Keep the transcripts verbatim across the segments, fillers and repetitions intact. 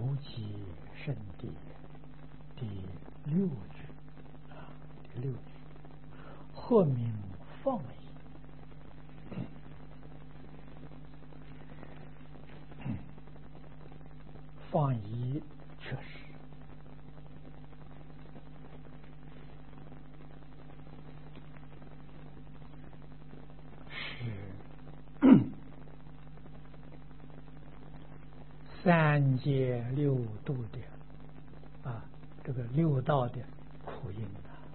无极圣地第六句啊，第六句，或名放逸。放逸确实是三界六度的啊，这个六道的苦因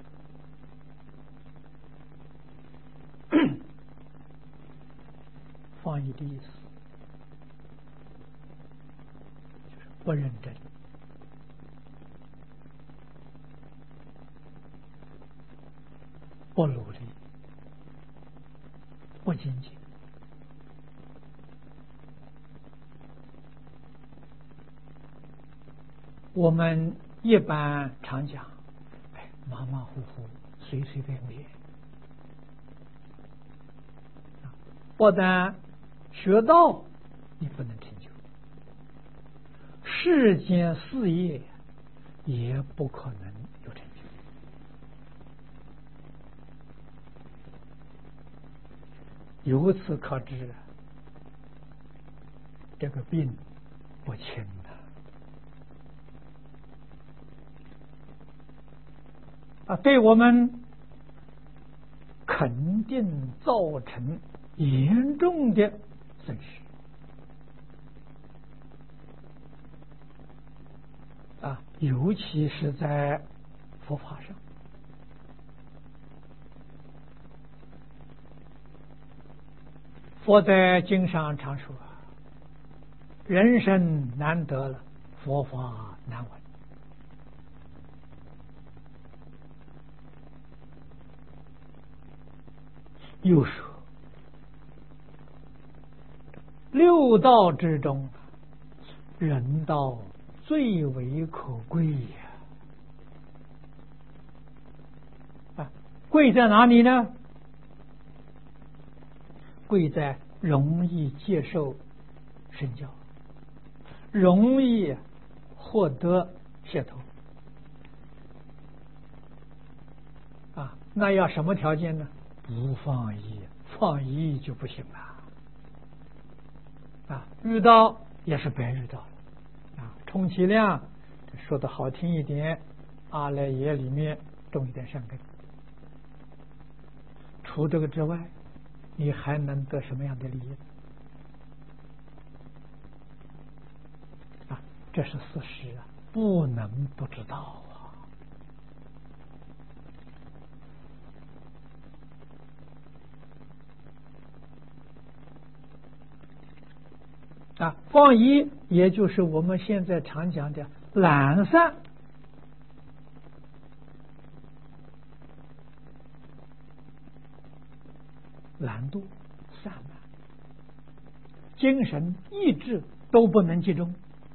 啊。放逸的意思就是不认真，不努力，不精进。我们一般常讲，哎，马马虎虎，随随便便，不但学道，你不能成就，世间事业也不可能有成就。由此可知，这个病不轻的啊，对我们肯定造成严重的损失啊，尤其是在佛法上。佛在经上常说，人生难得了，佛法难闻。又说六道之中，人道最为可贵呀！啊，贵在哪里呢？贵在容易接受身教，容易获得解脱。啊，那要什么条件呢？不放逸，放逸就不行了。啊，遇到也是白遇到了。啊，充其量说的好听一点，阿赖耶里面种一点善根。除这个之外，你还能得什么样的利益？啊，这是事实啊，不能不知道啊。啊，放逸也就是我们现在常讲的懒散。懒惰、散漫，精神意志都不能集中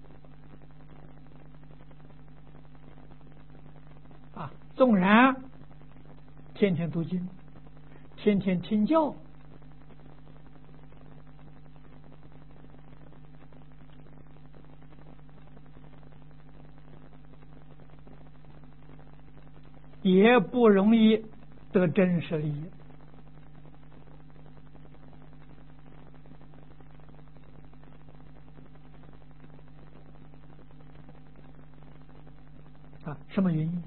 啊！纵然天天读经，天天听教，也不容易得真实利益。啊，什么原因？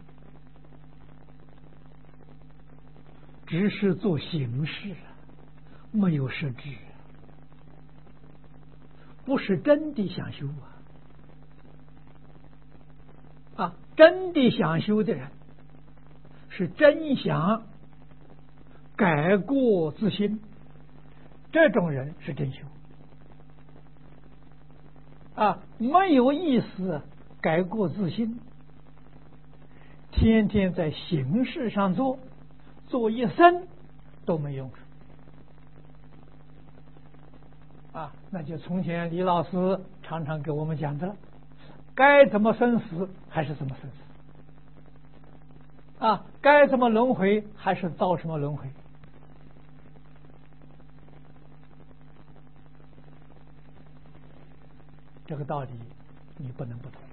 只是做形式，没有实质，不是真的想修啊！啊，真的想修的人，是真想改过自新，这种人是真修啊！没有意思改过自新，天天在形式上做，做一生都没用啊！那就从前李老师常常给我们讲的了，该怎么生死还是怎么生死啊，该怎么轮回还是造什么轮回。这个道理你不能不同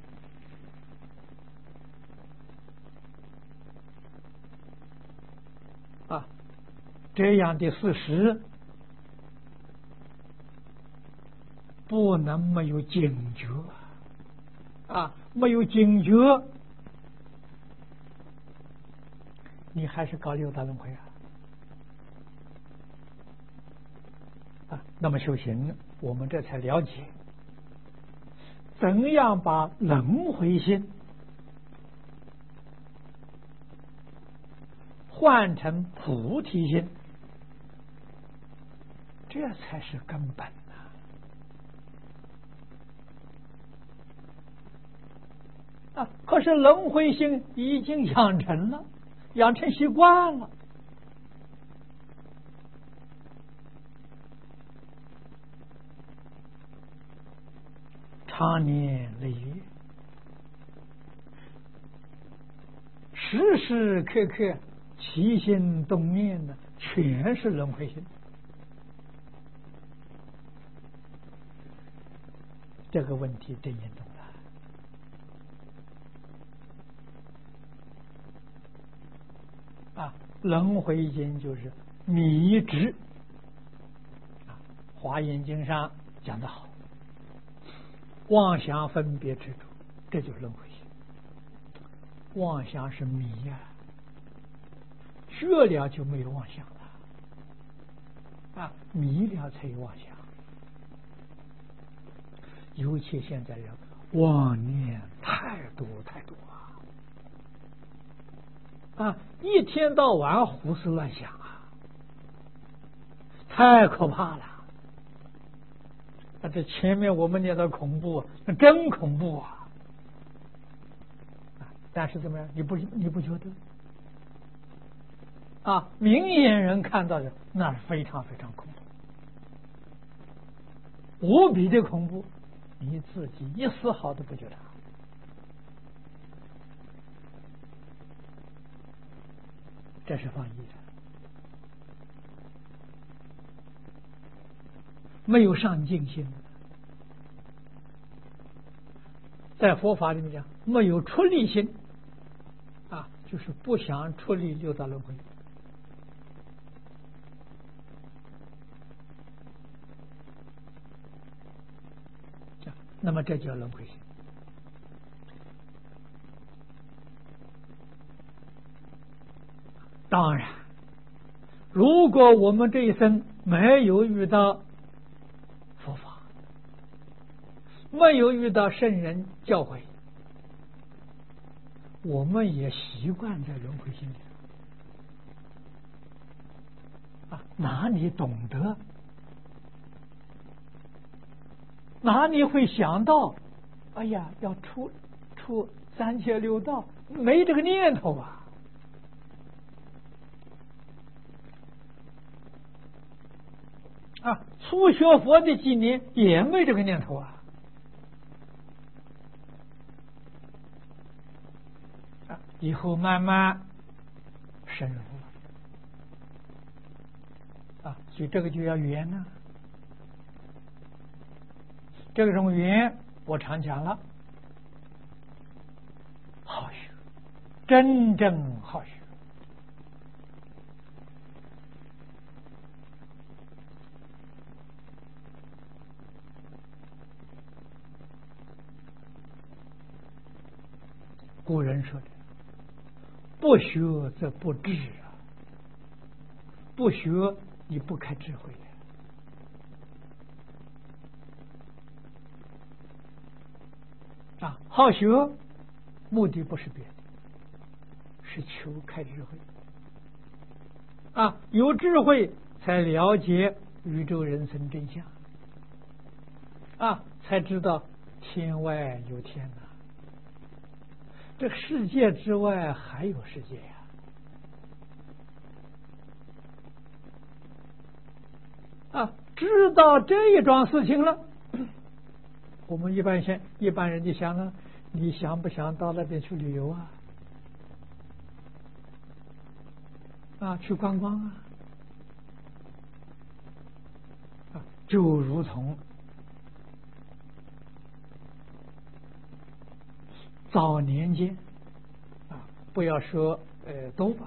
意啊！这样的事实不能没有警觉啊！没有警觉，你还是搞六道轮回啊！啊，那么修行，我们这才了解怎样把轮回心换成菩提心，这才是根本啊！啊，可是轮回心已经养成了，养成习惯了。常年累月，时时刻刻起心动念的，全是轮回心。这个问题真严重了啊！轮回心就是迷执啊，《华严经》上讲得好。妄想分别执着，这就是轮回心。妄想是迷呀、啊，学了就没有妄想了啊，迷了才有妄想。尤其现在人妄念太多太多啊！啊，一天到晚胡思乱想啊，太可怕了。啊，这前面我们念到恐怖，那真恐怖啊！但是怎么样？你不你不觉得？啊，明眼人看到的那是非常非常恐怖，无比的恐怖，你自己一丝毫都不觉得。这是放逸的，没有上进心。在佛法里面讲，没有出离心啊，就是不想出离六道轮回啊，那么这叫轮回心。当然，如果我们这一生没有遇到佛法，没有遇到圣人教诲，我们也习惯在轮回心里啊，哪里懂得，哪里会想到，哎呀，要出出三界六道，没这个念头啊！啊，初学佛的几年也没这个念头啊！啊，以后慢慢深入了啊，所以这个就要缘呢。这种缘，我常讲了，好学，真正好学。古人说的，不学则不智啊，不学你不开智慧啊！好学目的不是别的，是求开智慧啊！有智慧才了解宇宙人生真相啊，才知道天外有天呐、啊。这个世界之外还有世界呀、啊！啊，知道这一桩事情了，我们一般先一般人就想了，你想不想到那边去旅游啊？啊，去观光啊？啊，就如同早年间啊，不要说呃多吧，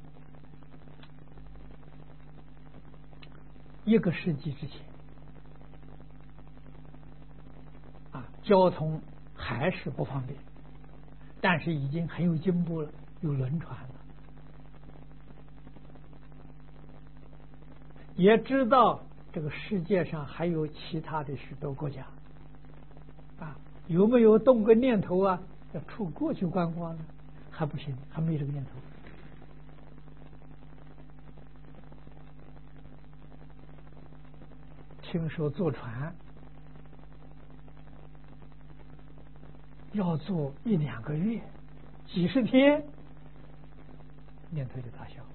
一个世纪之前啊，交通还是不方便，但是已经很有进步了，有轮船了，也知道这个世界上还有其他的许多国家啊，有没有动个念头啊，要出国去观光呢？还不行，还没这个念头。听说坐船要坐一两个月，几十天，念头就打消。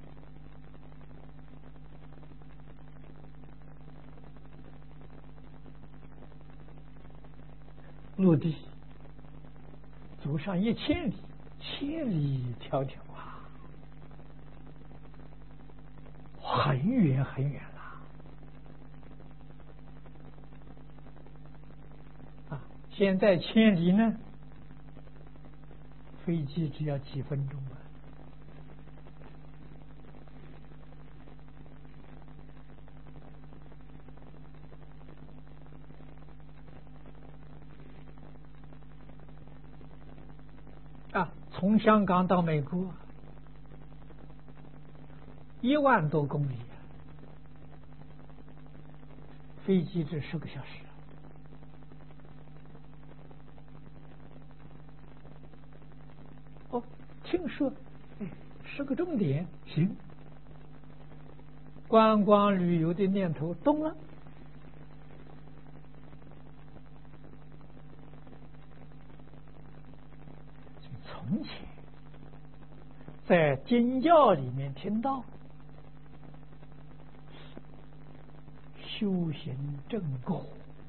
陆地走上一千里，千里迢迢啊，很远很远了啊！现在千里呢，飞机只要几分钟啊。啊，从香港到美国一万多公里，飞机只十个小时。哦，听说是个重点，行，观光旅游的念头动了。从前在经教里面听到，修行正果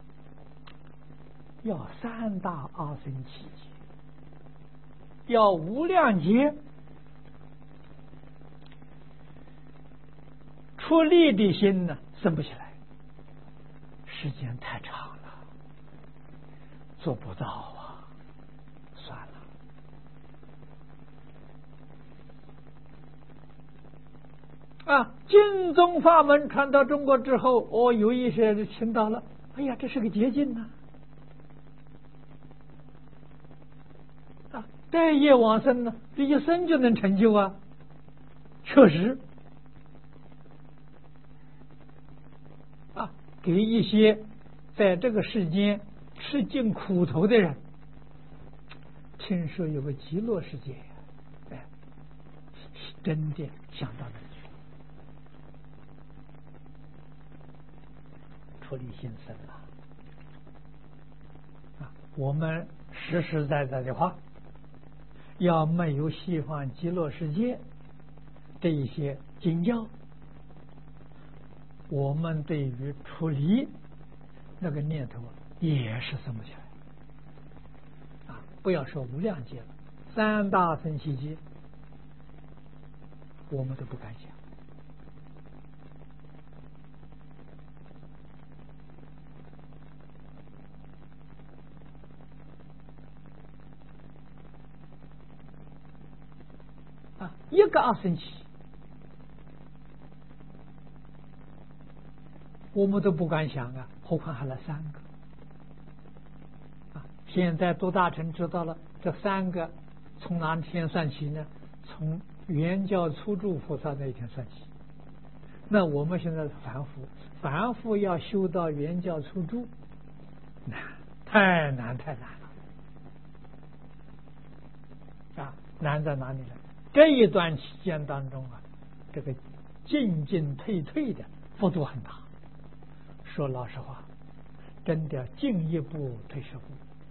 要三大阿僧祇劫，要无量劫，出力的心呢生不起来，时间太长了，做不到啊，算了。啊，净宗法门传到中国之后，哦，有一些人听到了，哎呀，这是个捷径呐！啊，待业往生呢，这一生就能成就啊，确实。啊，给一些在这个世间吃尽苦头的人，听说有个极乐世界，哎，真的想到那里。出离心生了啊！我们实实在在的话，要没有西方极乐世界这一些经教，我们对于出离那个念头也是生不起来啊！不要说无量劫了，三大僧祇劫我们都不敢想。啊，一个阿僧祇我们都不敢想啊，何况还来三个啊！现在多大臣知道了，这三个从哪天算起呢？从原教初住菩萨那一天算起。那我们现在是凡夫，凡夫要修到原教初住，难，太难太难了啊！难在哪里呢？这一段期间当中啊，这个进进退退的幅度很大。说老实话，真的进一步退十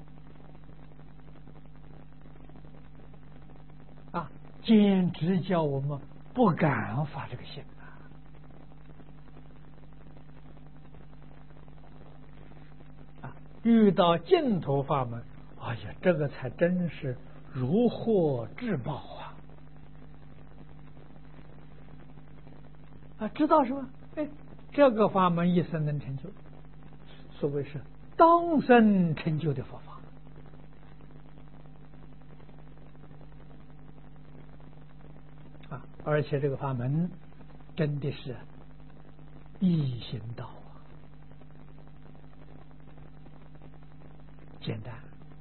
步啊，简直叫我们不敢发这个心啊！啊，遇到净土法门，哎呀，这个才真是如获至宝啊！啊，知道是吧？哎，这个法门一生能成就，所谓是当生成就的佛法而且这个法门真的是易行道啊，简单。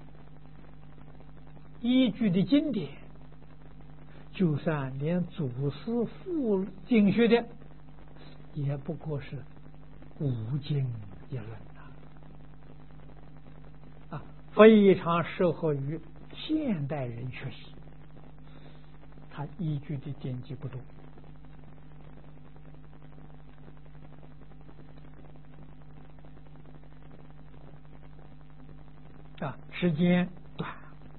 依据的经典，就算连祖师父经学的，也不过是无经一论啊，啊，非常适合于现代人学习。他依据的典籍不多啊，时间短。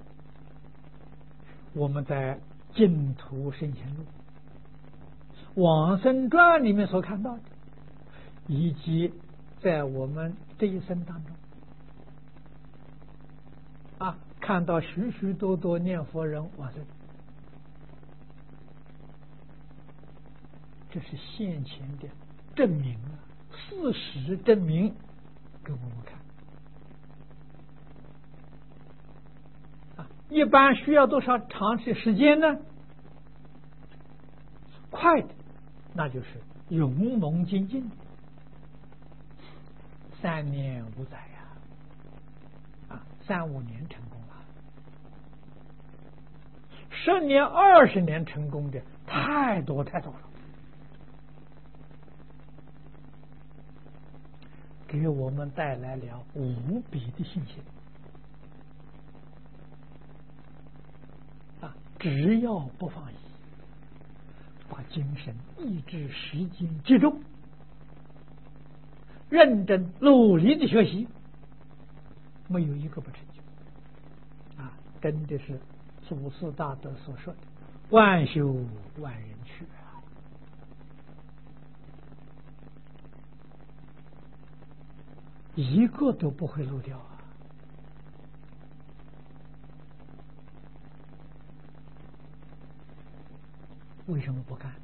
我们在《净土圣贤录》《往生传》里面所看到的，以及在我们这一生当中啊，看到许许多多念佛人往生，这是现前的证明啊，事实证明给我们看。一般需要多少长的时间呢？快的，那就是勇猛精进，三年五载呀，啊，三五年成功了，十年、二十年成功的太多太多了，给我们带来了无比的信心。只要不放逸，把精神、意志、时间集中，认真努力的学习，没有一个不成就啊！真的是祖师大德所说的“万修万人去”啊，一个都不会漏掉啊！为什么不干？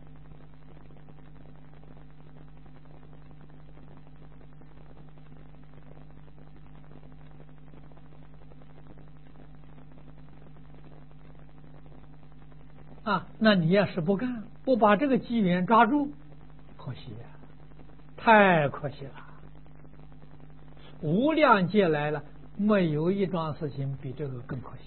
啊，那你要是不干，不把这个机缘抓住，可惜呀、啊，太可惜了。无量劫来了，没有一桩事情比这个更可惜。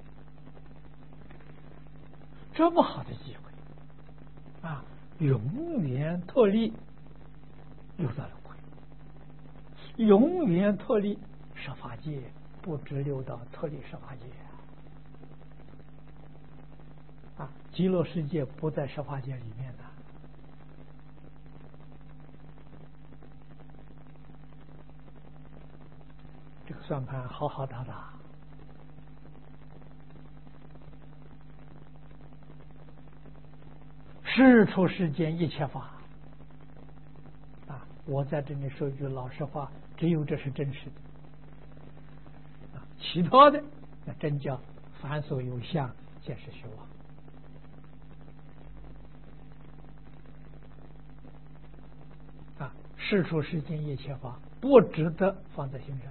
这么好的机会啊，永远脱离六道轮回，永远脱离十法界，不知六道，脱离十法界啊！极乐世界不在十法界里面的，这个算盘好好打打。事出世间一切法啊！我在这里说一句老实话，只有这是真实的啊，其他的那真叫凡所有相，皆是虚妄啊！事出世间一切法不值得放在心上，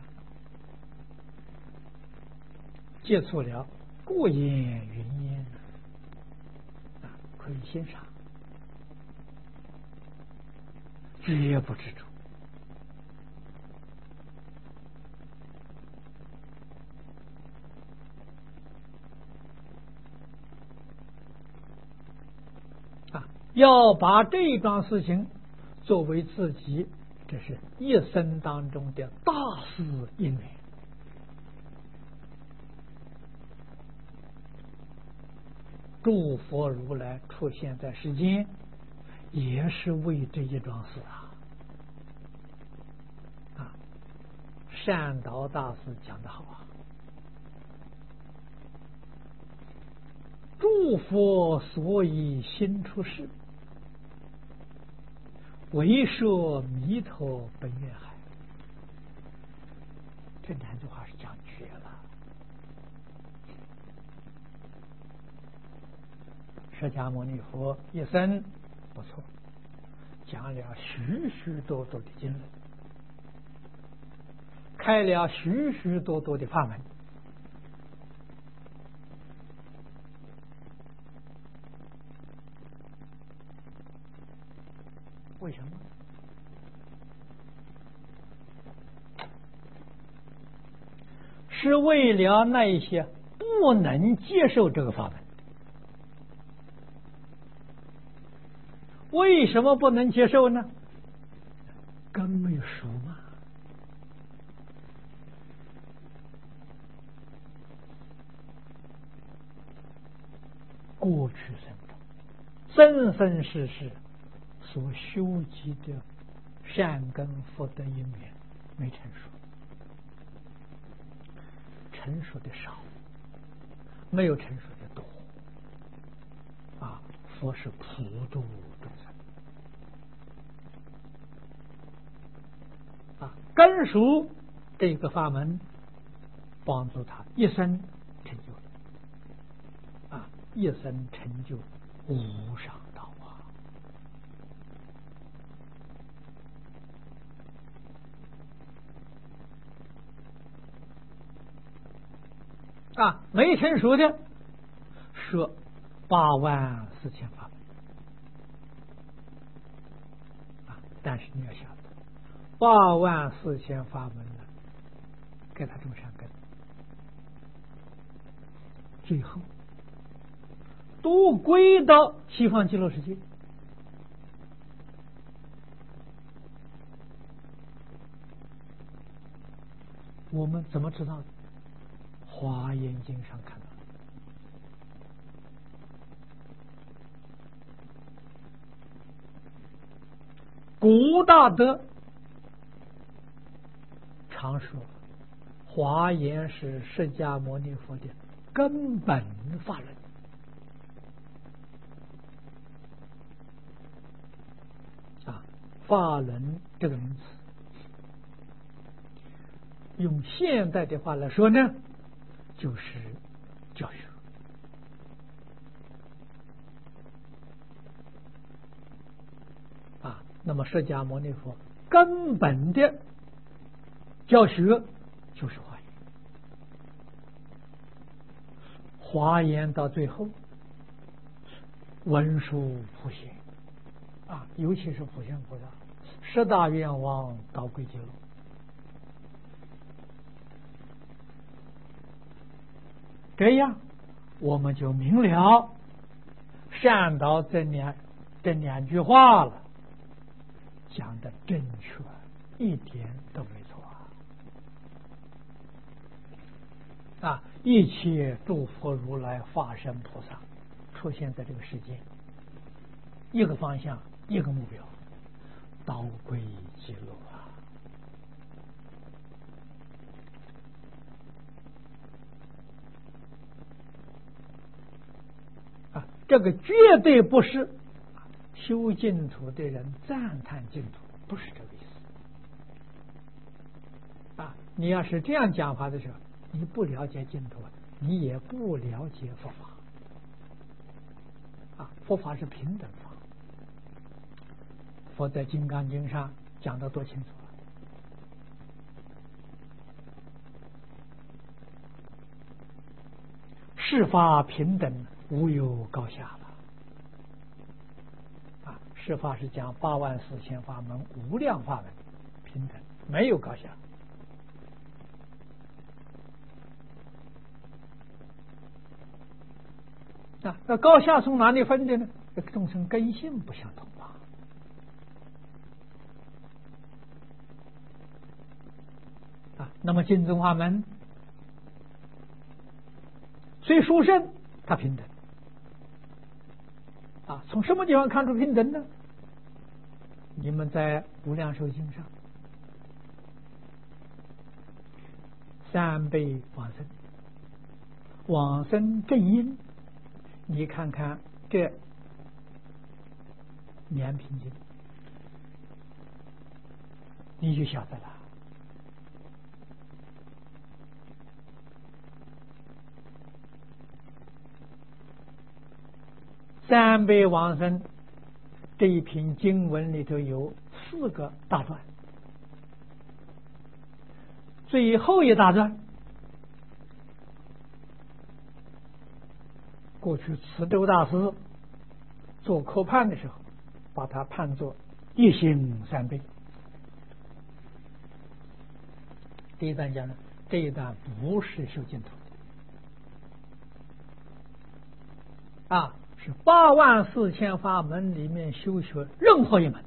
接触了过眼云烟啊，可以欣赏。绝不执着啊！要把这桩事情作为自己这是一生当中的大事因缘，诸佛如来出现在世间，也是为这一桩事啊！啊，善导大师讲得好啊，诸佛所以心出世，为摄弥陀本愿海。这两句话是讲绝了。释迦牟尼佛一生不错，讲了许许多多的经论，开了许许多多的法门， 为什么？是为了那一些不能接受这个法门。为什么不能接受呢？根没有熟嘛。过去生中生生世世所修集的善根福德因缘没成熟，成熟的少，没有成熟的多啊！佛是普度众生啊，根熟这个法门帮助他一生成就啊，一生成就无上道啊！啊，没成熟的说八万四千法门啊，但是你要晓得，八万四千法门呢，给他种善根，最后都归到西方极乐世界。我们怎么知道的？华严经上看到，古大德常说，华严是释迦牟尼佛的根本法轮。啊，法轮这个名词，用现代的话来说呢，就是教学啊。那么释迦牟尼佛根本的教学就是华严，华严到最后文殊普贤啊，尤其是普贤菩萨，十大愿望导归极乐。这样我们就明了善导这两这两句话了，讲的正确，一点都没错啊！啊，一切诸佛如来法身菩萨出现在这个世界，一个方向，一个目标，导归极乐啊！啊，这个绝对不是修净土的人赞叹净土，不是这个意思啊！你要是这样讲法的时候，你不了解净土，你也不了解佛法啊！佛法是平等法，佛在《金刚经》上讲得多清楚啊！世法平等，无有高下了啊！世法是讲八万四千法门、无量法门，平等，没有高下。啊，那高下从哪里分的呢？这个众生根性不相同吧？啊，那么净宗法门虽殊胜，它平等。啊，从什么地方看出平等呢？你们在《无量寿经》上，三辈往生，往生正因，你看看这两品经，你就晓得了。三辈往生这一品经文里头有四个大段，最后一大段，过去慈州大师做科判的时候，把它判作一心三倍。这一段讲呢，这一段不是修净土的啊，是八万四千法门里面修学任何一门。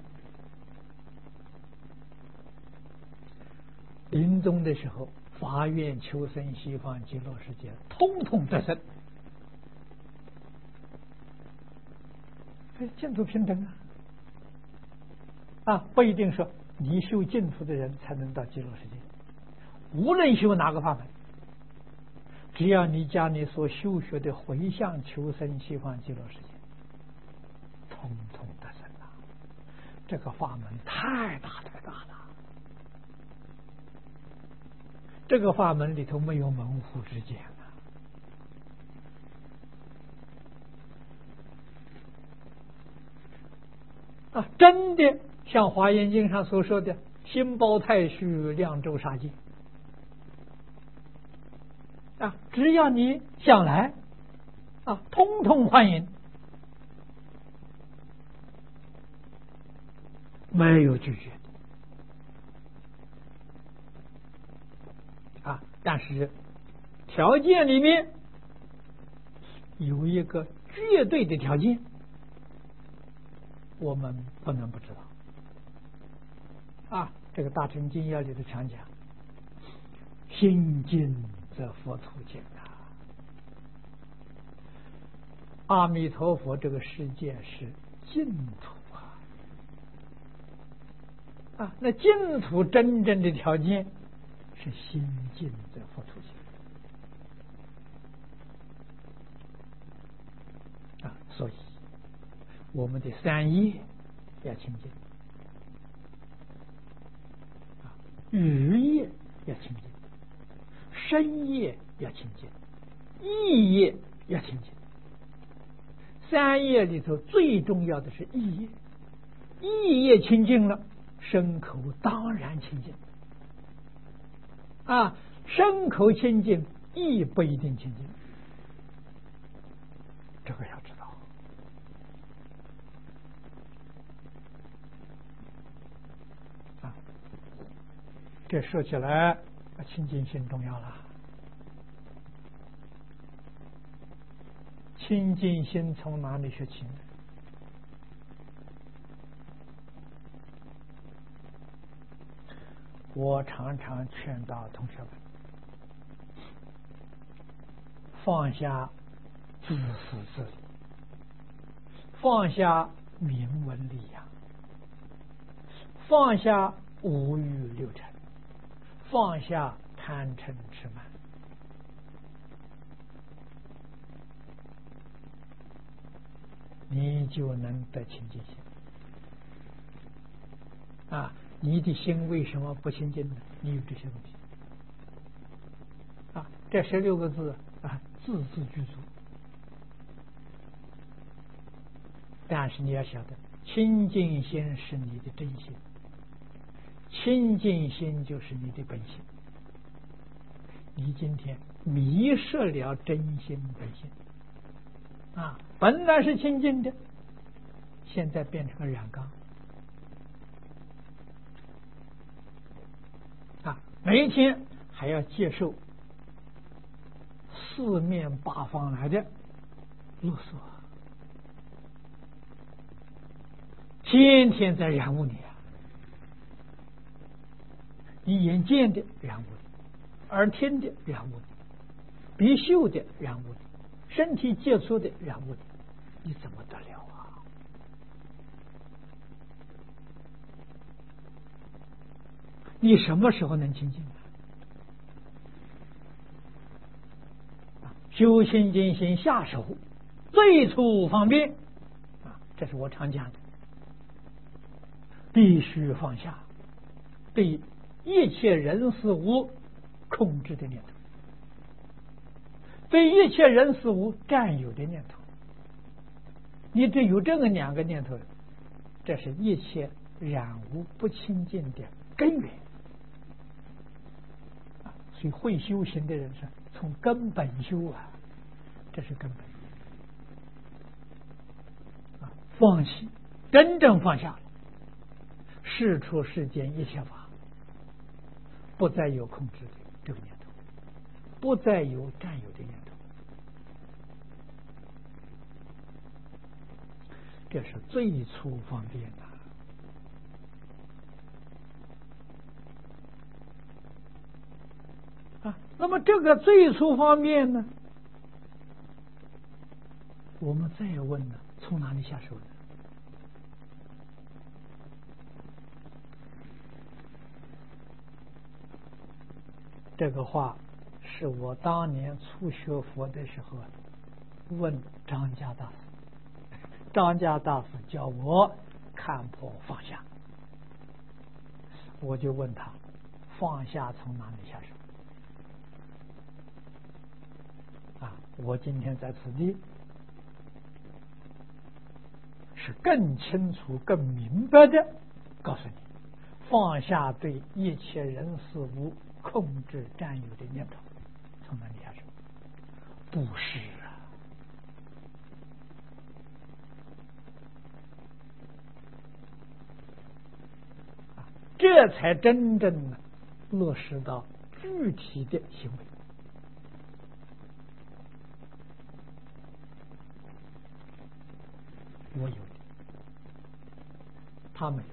临终的时候，发愿求生西方极乐世界，通通得生。哎，净土平等啊！啊，不一定说你修净土的人才能到极乐世界。无论修哪个法门，只要你将你所修学的回向求生西方极乐世界，通通得生了。这个法门太大太大了，这个法门里头没有门户之见啊！啊，真的像《华严经》上所说的“心包太虚，量周沙界”。啊，只要你想来，啊，通通欢迎，没有拒绝的。啊，但是条件里面有一个绝对的条件，我们不能不知道。啊，这个《大乘经要》里头常讲，心净则佛土见啊！阿弥陀佛，这个世界是净土啊！啊，那净土真正的条件是心净则佛土见啊！所以我们的三业要清净啊，语业要清净。身业要清净，意业要清净。三业里头最重要的是意业，意业清净了，身口当然清净。啊，身口清净，意不一定清净，这个要知道。啊，这说起来。清净心重要了，清净心从哪里学起呢？我常常劝导同学们放下自私自利，放下名闻利养，放下五欲六尘，放下贪嗔痴慢，你就能得清净心啊！你的心为什么不清净呢？你有这些东西啊！这十六个字啊，字字具足。但是你要晓得，清净心是你的真心，清净心就是你的本性。你今天迷失了真心本性啊，本来是清净的，现在变成了染缸啊，每一天还要接受四面八方来的勒索，天天在染污你啊！你眼见的染污你，耳听的染污你，鼻嗅的染污你，身体接触的染污你，你怎么得了啊？你什么时候能清净啊？修清净心下手，最初方便啊，这是我常讲的，必须放下对一切人事物控制的念头，对一切人事物占有的念头。你只有这个两个念头，这是一切染污不清净的根源啊！所以会修行的人是从根本修啊，这是根本啊！放弃，真正放下了事出世间一切法，不再有控制的这个念头，不再有占有的念头，这是最粗方便的。啊，那么这个最粗方面呢，我们再问呢，从哪里下手呢？这个话是我当年初学佛的时候问张家大师，张家大师叫我看破放下，我就问他，放下从哪里下手？啊，我今天在此地是更清楚、更明白的告诉你，放下对一切人事物控制占有的念头，从哪里下手？不是啊，啊，这才真正的落实到具体的行为。我有的，他没有。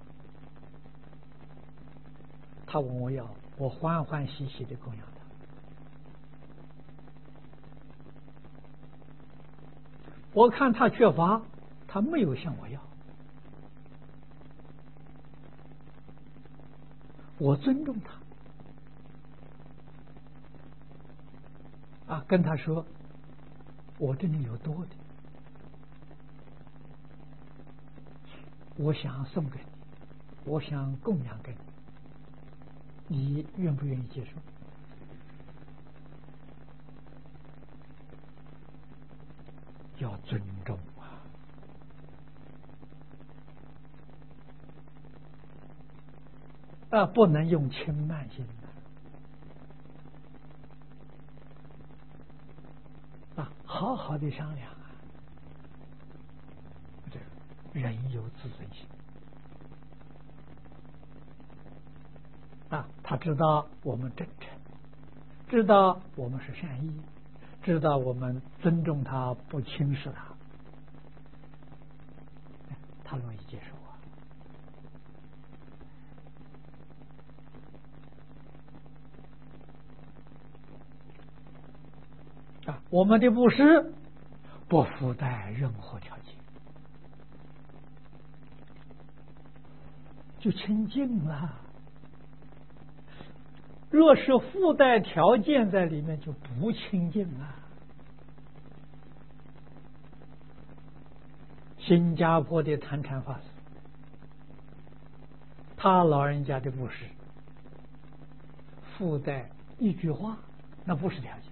他问我要，我欢欢喜喜的供养他。我看他缺乏，他没有向我要，我尊重他。啊，跟他说，我这里有多的，我想送给你，我想供养给你，你愿不愿意接受？要尊重啊！啊，不能用轻慢心的啊，好好的商量啊！这人有自尊心啊，他知道我们真诚，知道我们是善意，知道我们尊重他，不轻视他，他乐意接受啊！啊，我们的布施不附带任何条件，就清净了。若是附带条件在里面，就不清净了。新加坡的坛禅法师，他老人家的布施附带一句话，那不是条件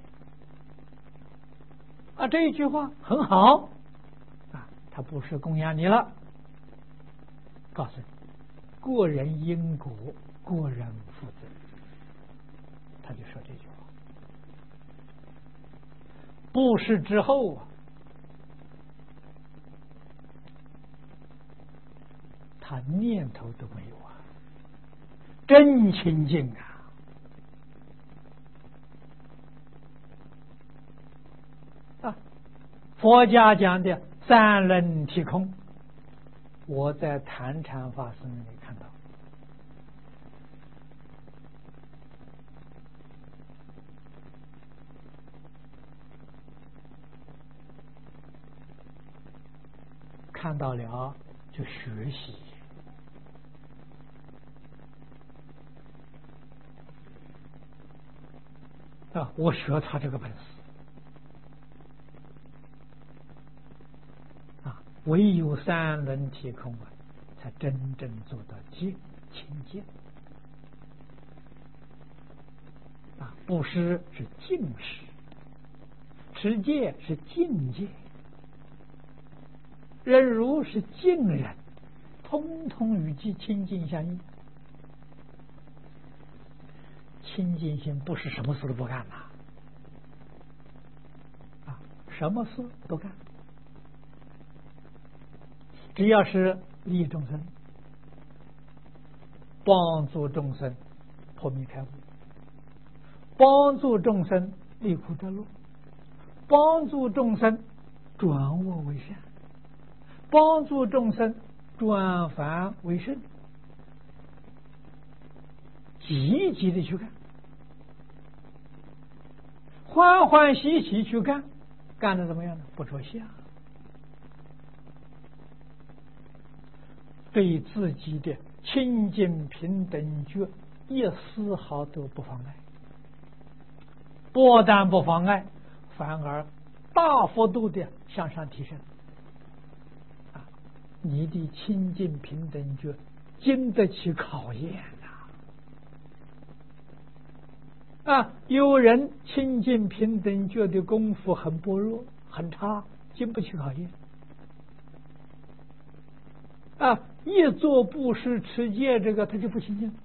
啊，这一句话很好啊，他布施供养你了，告诉你，过人因果，过人负责。他就说这句话，布施之后啊，他念头都没有啊，真清净啊！啊，佛家讲的三轮体空，我在坛禅法师那里看到。看到了就学习啊！我学他这个本事啊！唯有三轮体空啊，才真正做到净清净啊！布施是净施，持戒是净戒。忍辱是净忍，通通与其清净相应。清净心不是什么事都不干呐，啊，什么事都干，只要是利益众生， 帮助众生破迷开悟，帮助众生离苦得乐，帮助众生转恶为善，帮助众生转凡为圣，积极的去干，欢欢喜喜去干，干的怎么样呢？不着相，对自己的清净平等觉一丝毫都不妨碍，不但不妨碍，反而大幅度的向上提升。啊，你的清净平等觉经得起考验呐！啊，有人清净平等觉的功夫很薄弱、很差，经不起考验。啊，一做布施持戒，这个他就不清净。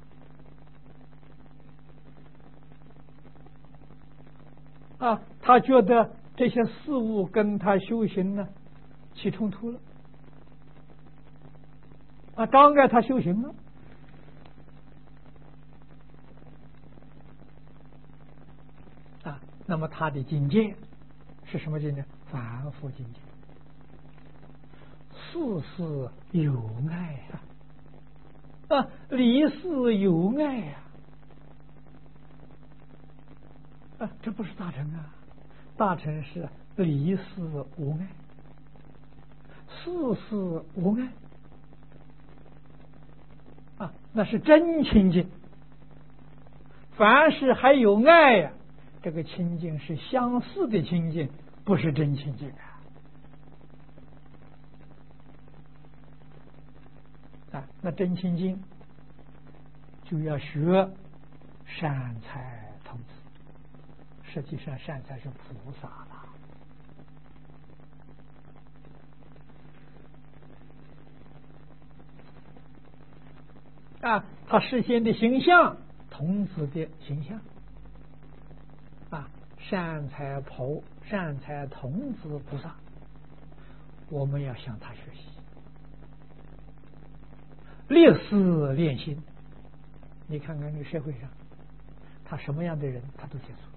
啊，他觉得这些事物跟他修行呢起冲突了，啊，障碍他修行了。啊，那么他的境界是什么境界？凡夫境界。事事有爱呀、啊，啊，理事有爱呀、啊，啊，这不是大乘啊，大乘是理事无爱，事事无爱，啊，那是真清净。凡是还有爱呀、啊，这个清净是相似的清净，不是真清净啊。啊，那真清净就要学善财童子，实际上善财是菩萨了。啊，他实现的形象，童子的形象。啊，善财菩善财童子菩萨，我们要向他学习。立思练心，你看看这个社会上，他什么样的人他都接触，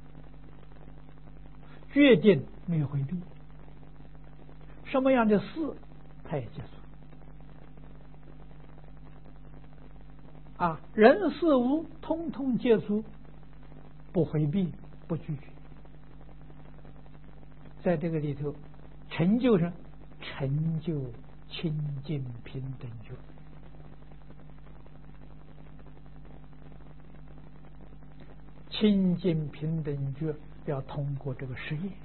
决定没有回避，什么样的事他也接触，啊，人事物通通接触，不回避不拒绝，在这个里头成就上成就清净平等觉。清净平等觉要通过这个实验，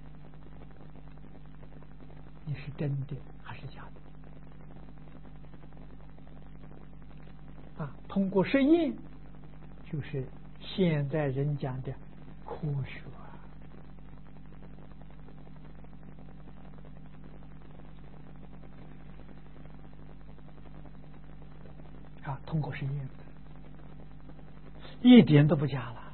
你是真的还是假的？啊，通过实验就是现在人讲的科学啊，啊，通过实验一点都不假了。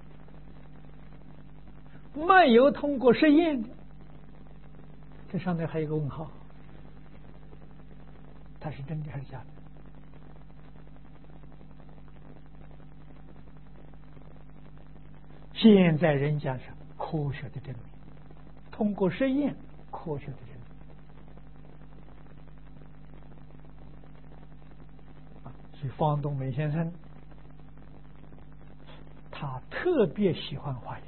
没有通过实验的，这上面还有一个问号，它是真的还是假的？现在人讲是科学的证明，通过实验科学的证明。啊，所以方东美先生他特别喜欢华严。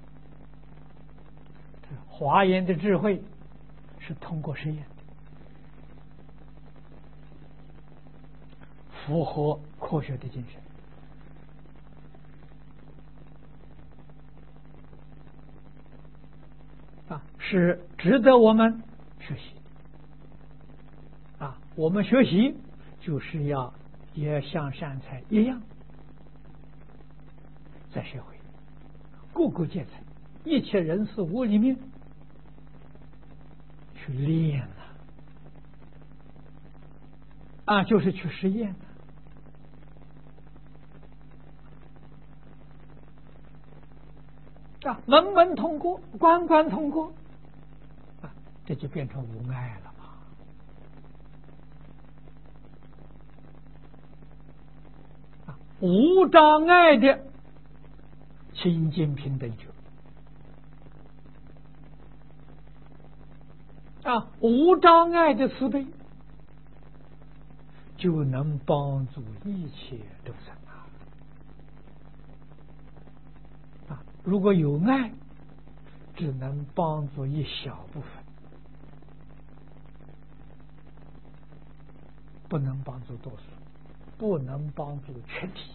华严的智慧是通过实验的，符合科学的精神。啊，是值得我们学习。啊，我们学习就是要也像善财一样，在社会各个阶层、一切人事物里面去练了，啊，就是去实验了，啊，门门通过，关关通过，啊，这就变成无碍了嘛。啊， 无障碍的清净平等觉啊，无障碍的慈悲，就能帮助一切众生啊！啊，如果有爱，只能帮助一小部分，不能帮助多数，不能帮助全体。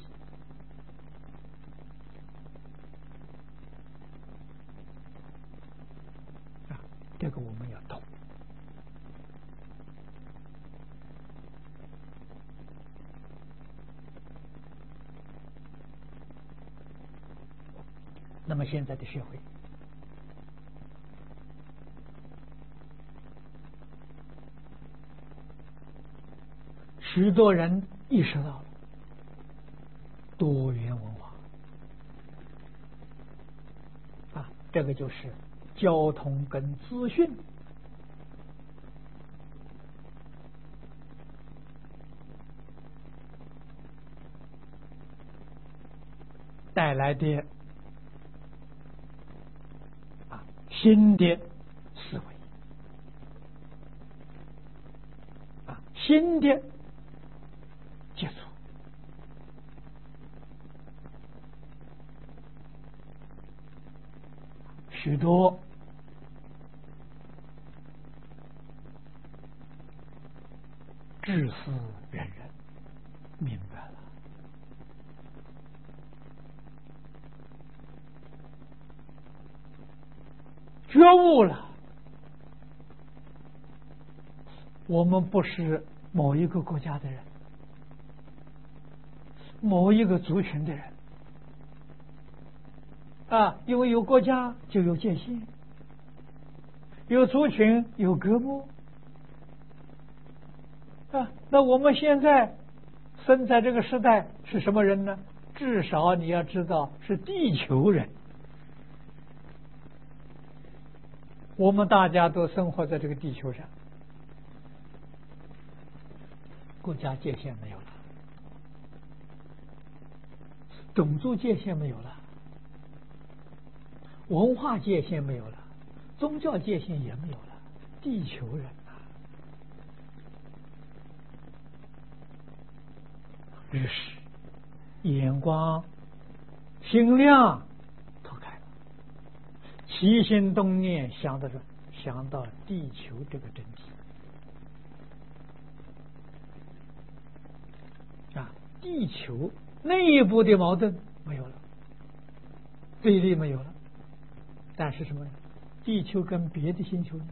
啊，这个我们要懂。那么现在的社会，许多人意识到了多元文化啊，这个就是交通跟资讯带来的啊新的思维啊，新的接触，许多知思人人明白了，觉悟了。我们不是某一个国家的人，某一个族群的人啊，因为有国家就有界限，有族群有隔膜啊。那我们现在生在这个时代是什么人呢？至少你要知道是地球人。我们大家都生活在这个地球上，国家界限没有了，种族界限没有了，文化界限没有了，宗教界限也没有了，地球人啊，于是眼光心量脱开了，起心动念想到这，想到地球这个真谛啊，地球内部的矛盾没有了，对立没有了，但是什么呢？地球跟别的星球呢？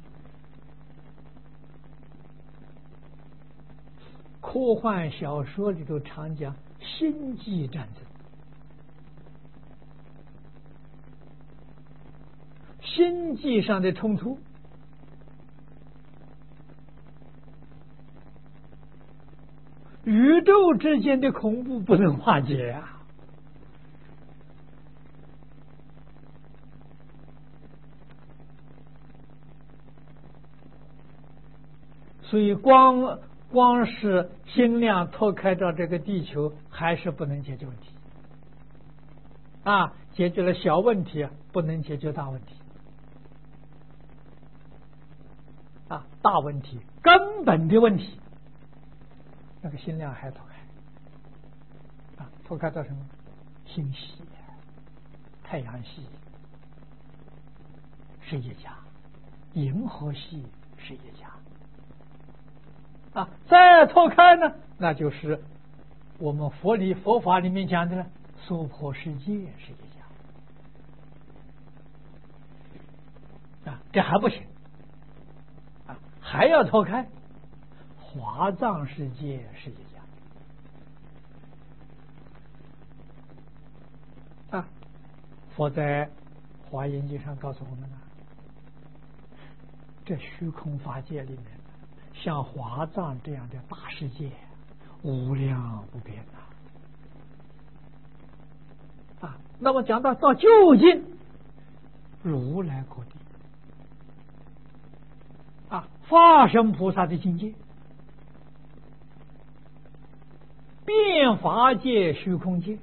科幻小说里头常讲星际战争，星际上的冲突，宇宙之间的恐怖不能化解啊！所以光光是心量脱开到这个地球，还是不能解决问题啊！解决了小问题，不能解决大问题啊！大问题根本的问题，那个心量还脱开啊！脱开到什么？星系、太阳系是一家，银河系是一家。啊，再脱开呢，那就是我们佛理佛法里面讲的娑婆世界是一家啊，这还不行啊，还要脱开，华藏世界是一家啊。佛在华严经上告诉我们了，这虚空法界里面，像华藏这样的大世界无量无边啊！啊，那么讲到到究竟，如来果地啊，法身菩萨的境界变法界、虚空界，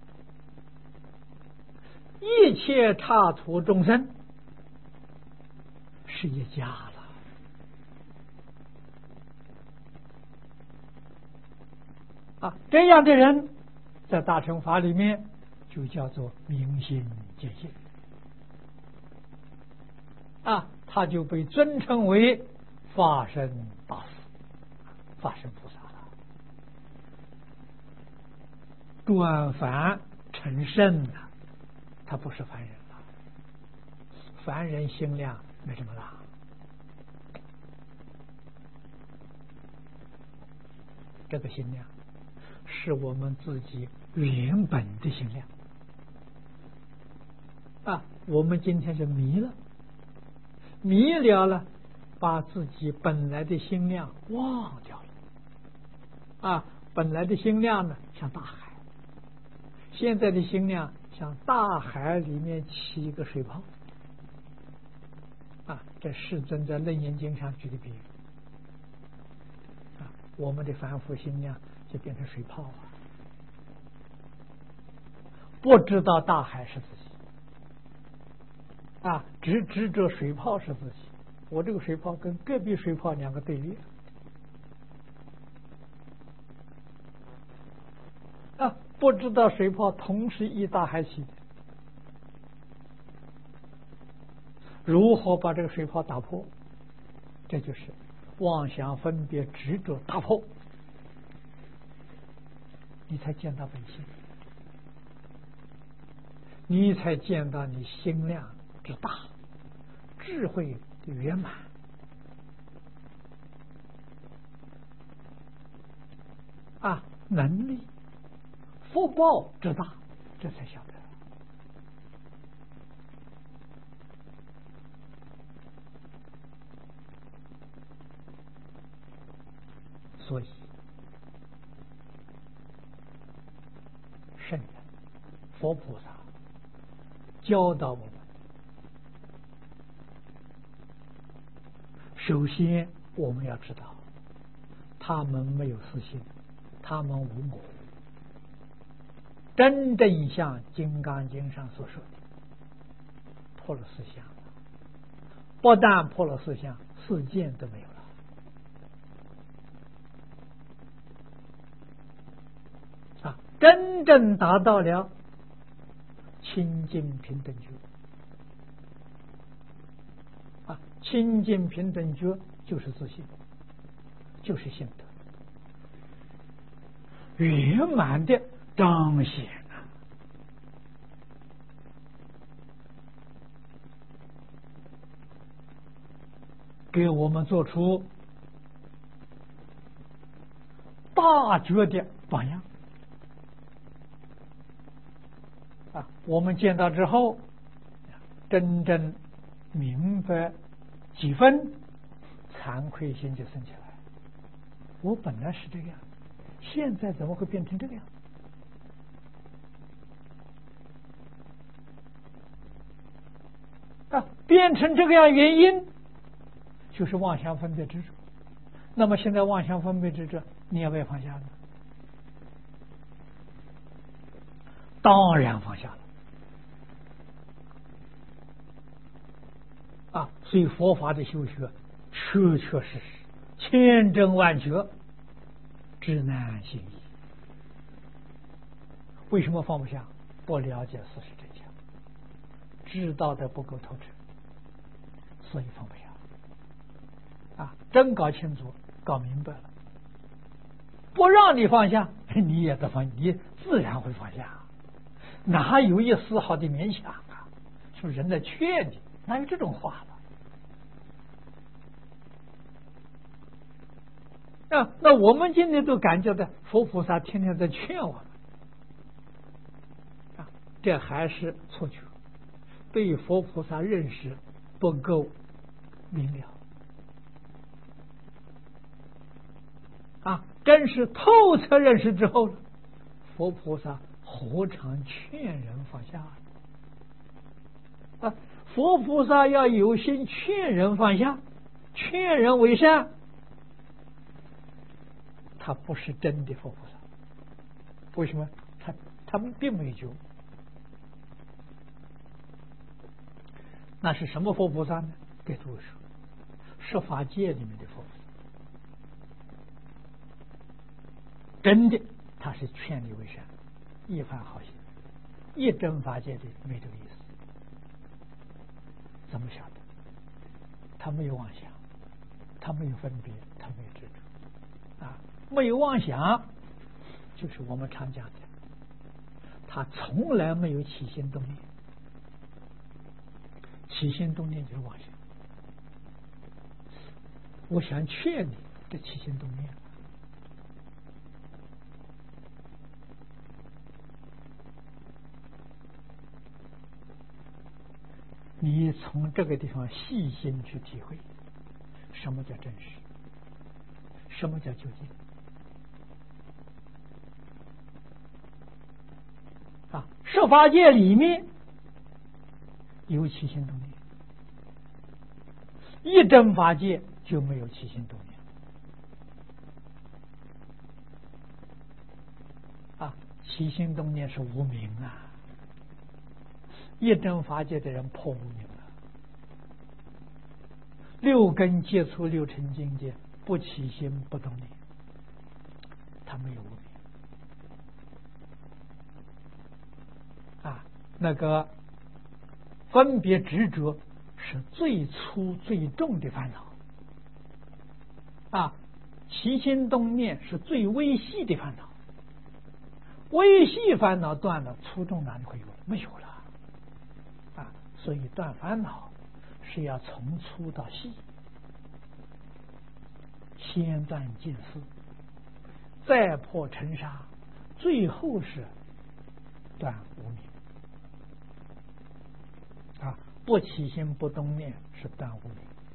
一切刹土众生是一家了。啊，这样的人在大乘法里面就叫做明心见性啊，他就被尊称为法身大士、法身菩萨了，转凡成圣了。他不是凡人了，凡人心量没这么大。这个心量是我们自己原本的心量啊，我们今天是迷了，迷了了，把自己本来的心量忘掉了啊，本来的心量呢像大海，现在的心量像大海里面起一个水泡啊，这世尊在《楞严经》上举的比喻啊，我们的凡夫心量就变成水泡啊，不知道大海是自己啊，只知着水泡是自己。我这个水泡跟隔壁水泡两个对立啊，不知道水泡同时一大海起的，如何把这个水泡打破？这就是妄想分别执着打破，你才见到本性，你才见到你心量之大，智慧的圆满啊，能力福报之大，这才晓得。所以圣人佛菩萨教导我们，首先我们要知道他们没有私心，他们无我，真正像《金刚经》上所说的破了四相，不但破了四相，四见都没有了啊！真正达到了清净平等觉啊！清净平等觉就是自信，就是性德，圆满的彰显啊！给我们做出大觉的榜样啊！我们见到之后，真正明白几分，惭愧心就生起来。我本来是这个样，现在怎么会变成这个样？啊，变成这个样原因就是妄想分别执着。那么现在妄想分别执着，你要不要放下呢？当然放下了啊！所以佛法的修学，确确实实千真万确，知难行易。为什么放不下？不了解事实真相，知道的不够透彻，所以放不下啊！真搞清楚、搞明白了，不让你放下，你也得放，你自然会放下。哪有一丝毫的勉强啊？是不是人在劝你？哪有这种话了？啊，那我们今天都感觉到佛菩萨天天在劝我们啊，这还是错觉，对佛菩萨认识不够明了啊！真是透彻认识之后，佛菩萨何尝劝人放下啊？佛菩萨要有心劝人放下，劝人为善，他不是真的佛菩萨为什么？他他们并没有觉悟。那是什么佛菩萨呢？给诸位说，十法界里面的佛菩萨，真的他是劝你为善，一番好心。一真法界的没这个意思。怎么晓得？他没有妄想，他没有分别，他没有执着啊，没有妄想，就是我们常讲的，他从来没有起心动念。起心动念就是妄想。我想劝你，这起心动念，你从这个地方细心去体会，什么叫真实，什么叫究竟啊？十法界里面有起心动念，一真法界就没有起心动念啊！起心动念是无明啊！一真法界的人破无明了，六根接触六尘境界，不起心不动念，他没有无明啊！那个分别执着是最粗最重的烦恼啊，起心动念是最微细的烦恼。微细烦恼断了，粗重哪里会有？没有了啊！所以断烦恼是要从粗到细，先断尽思，再破尘沙，最后是断无明啊！不起心不动念是断无明。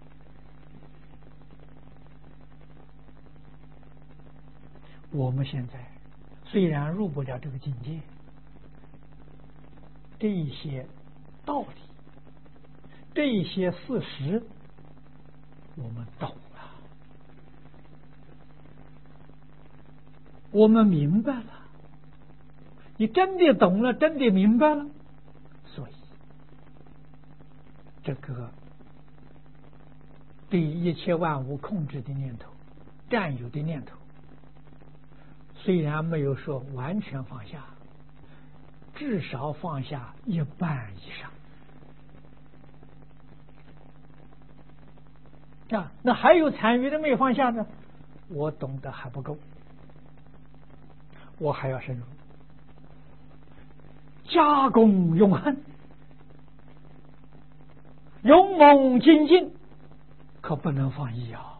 我们现在虽然入不了这个境界，这一些道理，这一些事实，我们懂了，我们明白了。你真的懂了，真的明白了，所以这个对一切万物控制的念头、占有的念头，虽然没有说完全放下，至少放下一半以上啊。那还有残余的没有放下呢？我懂得还不够，我还要深入，加工永恒，勇猛精进，可不能放逸啊！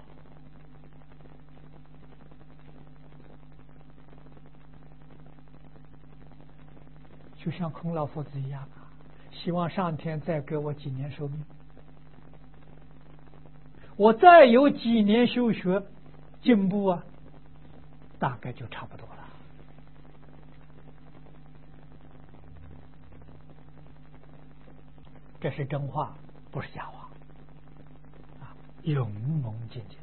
就像孔老夫子一样，希望上天再给我几年寿命，我再有几年修学进步啊，大概就差不多了。这是真话，不是假话啊！勇猛精进，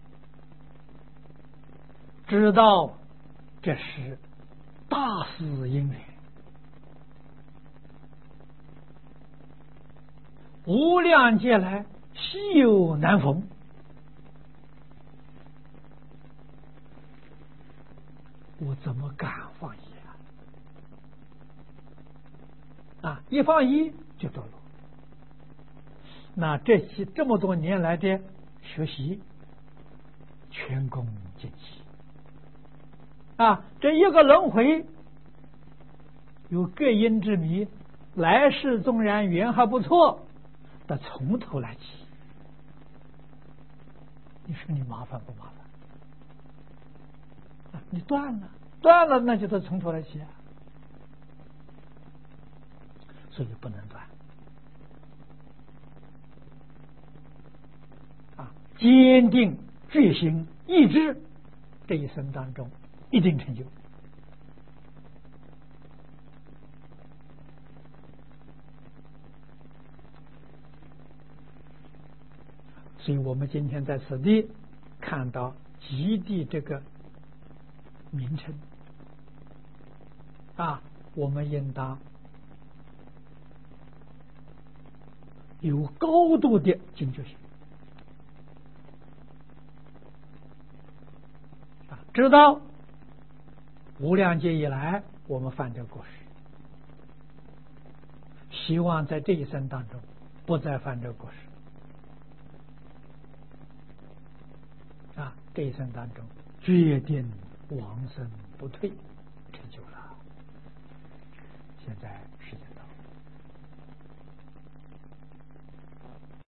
知道这是大事因缘，无量劫来稀有难逢，我怎么敢放逸啊？啊，一放逸就堕落。那这些这么多年来的学习，全功尽弃啊！这一个轮回有各因之谜，来世纵然缘还不错，得从头来起。你说你麻烦不麻烦？啊，你断了，断了，那就得从头来起啊！所以不能断。坚定决心意志，这一生当中一定成就。所以我们今天在此地看到极地这个名称啊，我们应当有高度的警觉性啊，知道无量劫以来我们犯这个过失，希望在这一生当中不再犯这个过失啊，这一生当中决定往生不退，成就了。现在